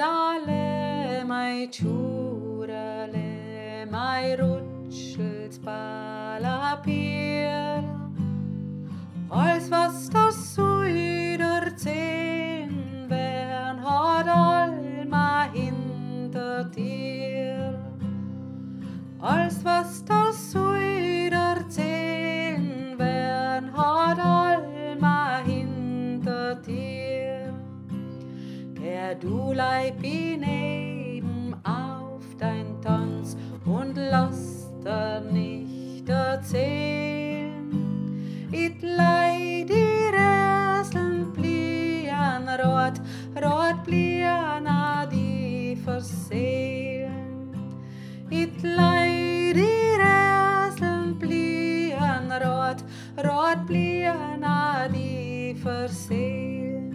alle mei Tschurale, mei Rutschels Balapier. Als was das Süder zehn wern, hat Alma hinter dir. Als was das Süder zehn wern, hat Alma hinter dir. Geh du Leib neben auf dein Tanz und lass dir nicht erzählen. It leid die Räseln blian rot, rot blian a die Verseelen. It leid die Räseln blian rot, rot blian a die Verseelen.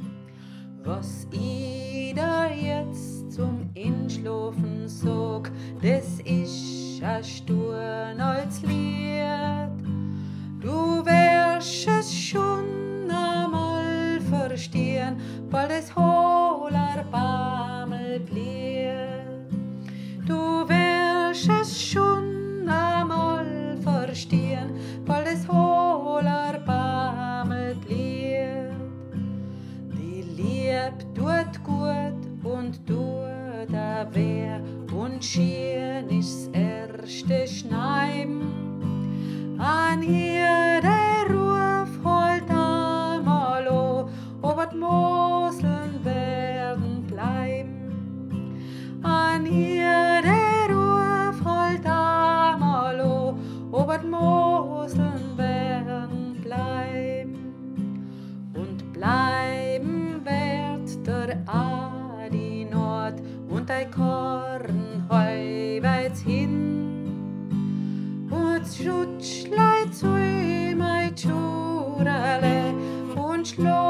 Was i da jetzt zum Inschlafen sog, des isch a Sturn als Lied. Du wirst es schon einmal verstehen, bald es hohler Bammel blieb. Du wirst es schon einmal verstehen, bald es hohler Bammel blieb. Die Lieb tut gut und tut a weh und schien ich's erste Schneiden. An ihr der Ruf holt einmal o, ob et Moseln werden bleiben. An ihr der Ruf holt einmal o, ob et Moseln werden bleiben. Und bleiben wird der Adi Nord und ei Korn heuweits hin. Und Schutschleit zu mei Tschurale und Schlo